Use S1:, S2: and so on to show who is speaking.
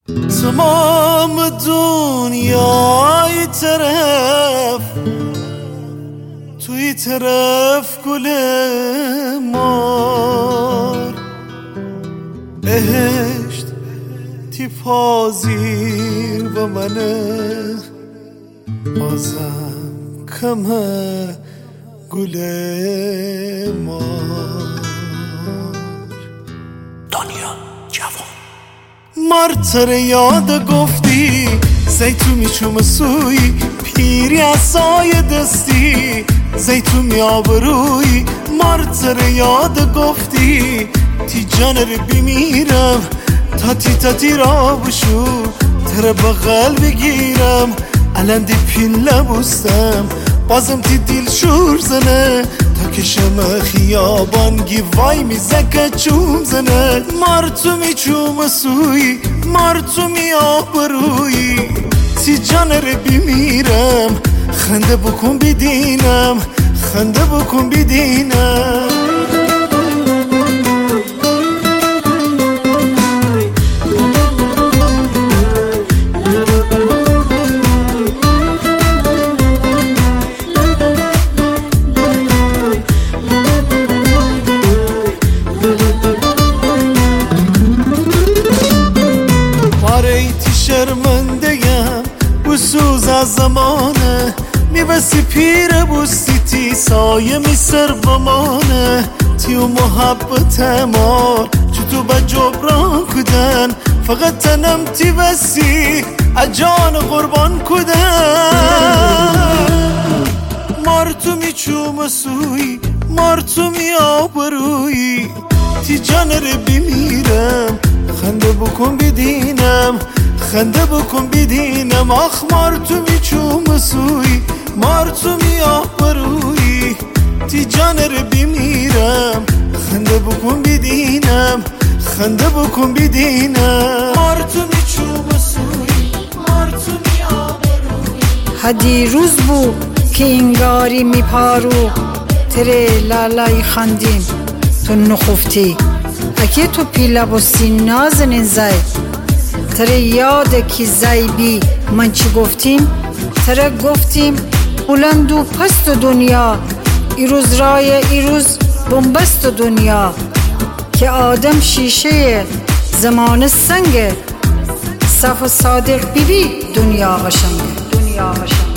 S1: تمام دنیای طرف توی طرف گل مار بهشت تیپازیر و منه بازم کمه گل مار
S2: دنیا جوان
S1: مارتر یاد گفتی زیتون میچوم سوی پیری عصای دستی زیتون میاب روی مارتر یاد گفتی تی جان رو بیمیرم تاتی را بشو تر بغل بگیرم الان دی پیل لبوستم بازم تی دیل شور زنه تا کشم خیابان گیوای میزکه چوم زنه مارتو میچوم سوی مارتو میاب روی تی جان رو بیمیرم خنده بکن بدینم خنده بکن بدینم شرمنده‌ام بسوز از زمانه میبسی پیر بوستی تی سایه میسر بمانه تیو محبت مار چطور با جبران کدن فقط تنم تی بسی اجان قربان کدن مارتو میچوم سوی مارتو میاب روی تی جان رو بیمیرم خنده بکن بدینم خنده بکن بدینم آخ مارتو میچوم سوی مارتو میاب روی تی جان رو بیمیرم خنده بکن بدینم خنده بکن بدینم مارتو میچوم سوی مارتو میاب روی
S3: هدی روز بو که اینگاری میپارو تره لالای خندیم تو نخفتی اگه تو پیلا بستی نازنین زی تره یاده که زیبی من چی گفتیم تره گفتیم بلند و پست دنیا ایروز رای ایروز بنبست دنیا که آدم شیشه زمان سنگه صف و صادق بیبی دنیا قشنگه